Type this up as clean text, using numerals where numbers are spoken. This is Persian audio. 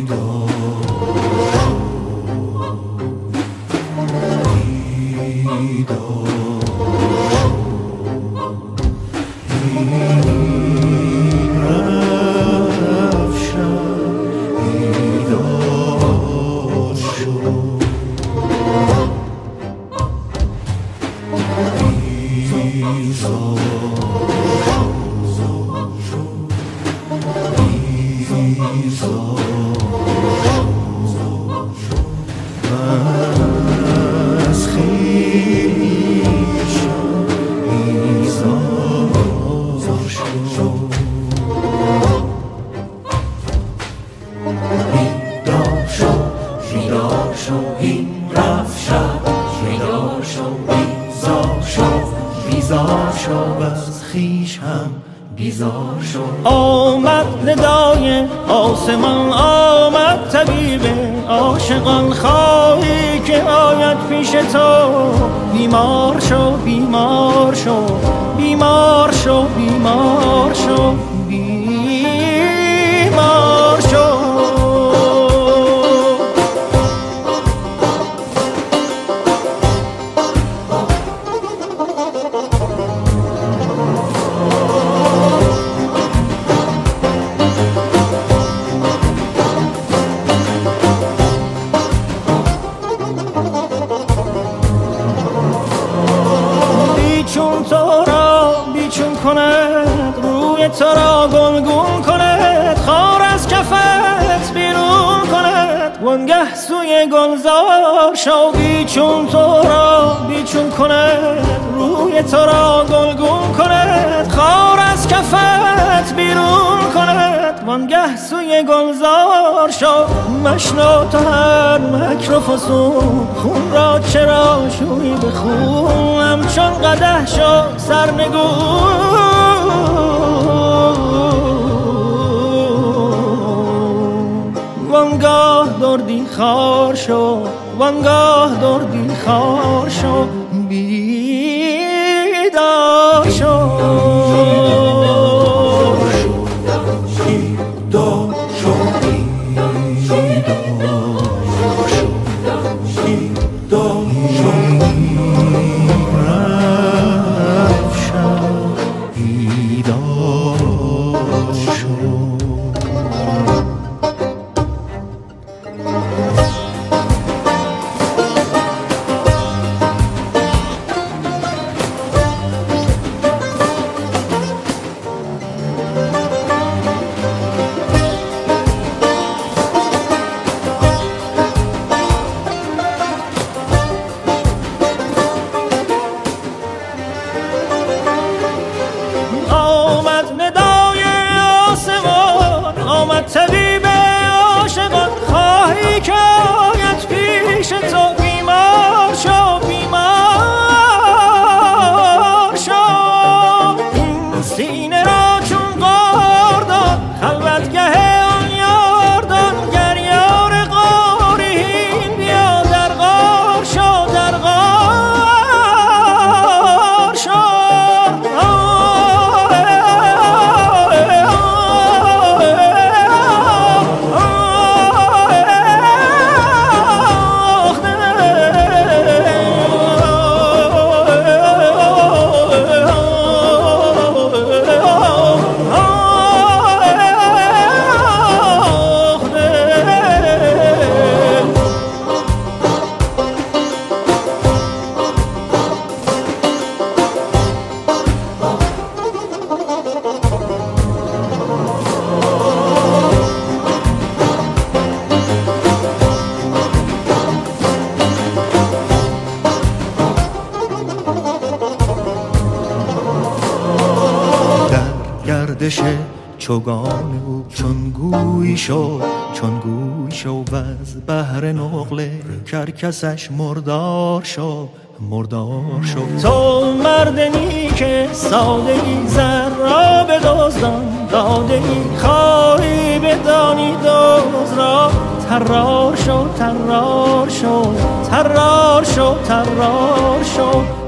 آمد ندای آسمان، آمد طبیب عاشقان، خواهی که آید پیش تو. بیمار شو بیمار شو بیمار شو بیمار شو بیمار شو. تو را گلگون کند، خار از کفت بیرون کند، وانگه سوی گلزار شو. بیچون تو را بیچون کند، روی تو را گلگون کند، خار از کفت بیرون کند، وانگه سوی گلزار شو. مشنو تو هر مکر و فسون، خون را چرا شوی به خون، همچون قدح شو سرنگون. وانگاه دردی خار شو، وانگاه دردی خار شو، بیدار شو. طبیب عاشقان، خواهی که آید پیش تو. بیمار شو بیمار شو، این سینه را چون قاردان، خلوتگه آن یاردان. گر یار غارین بیا در غار شو، در غار شو. گردش چوگان او چون گوی شو، چون گوی شو و از بحر نقل کرکسش مردار شو، مردار شو. تو مردنی که ساده ای زر را بدزدان، داده ای خواهی بدانی دوز را. طرار شو طرار شو طرار شو طرار شو.